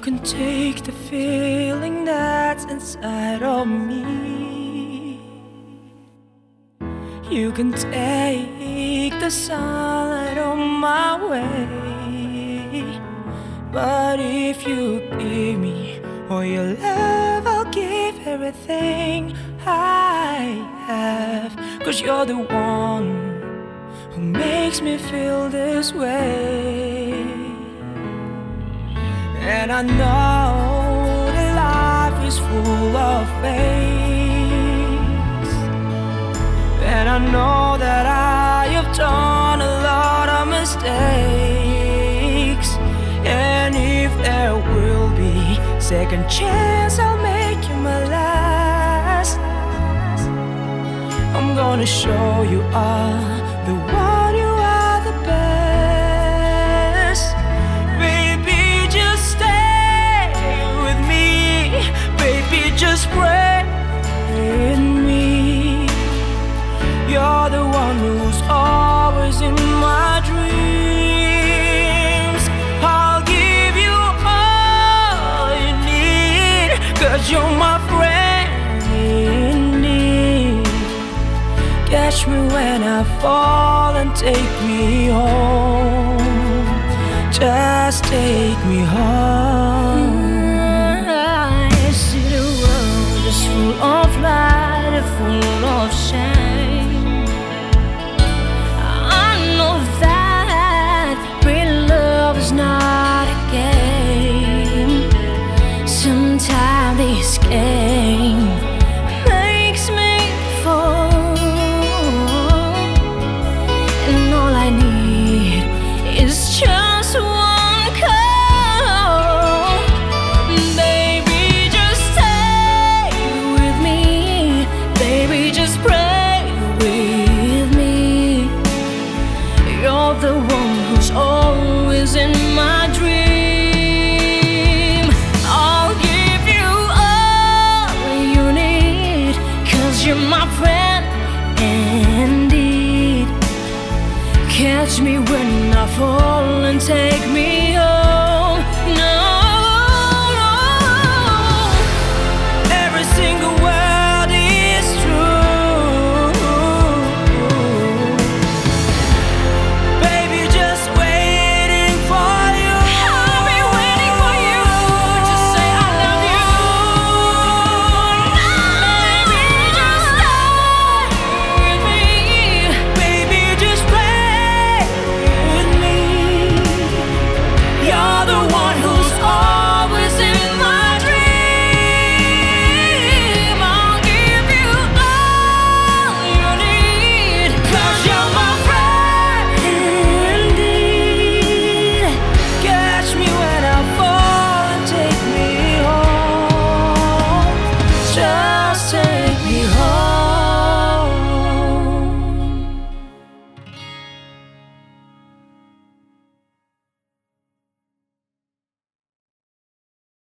can take the feeling that's inside of me. You can take the sunlight on my way. But if you give me all your love, I'll give everything I have. 'Cause you're the one who makes me feel this way. And I know that life is full of fakes, and I know that I have done a lot of mistakes. And if there will be second chance, I'll make you my last. I'm gonna show you are the one, you are the best. Baby, just stay with me. Baby, just pray with me. You're the one who's always in my dreams. I'll give you all you need, 'cause you're my friend in need. Catch me when I fall and take me home. Just take me home. I see the world is full of light and full of shame. I know that real love is not a game. Sometimes this game makes me fall, and all I need is just one call. Baby, just stay with me. Baby, just pray with me. You're the one who's always in my dream. I'll give you all you need, 'cause you're my friend indeed. Catch me when I fall and take me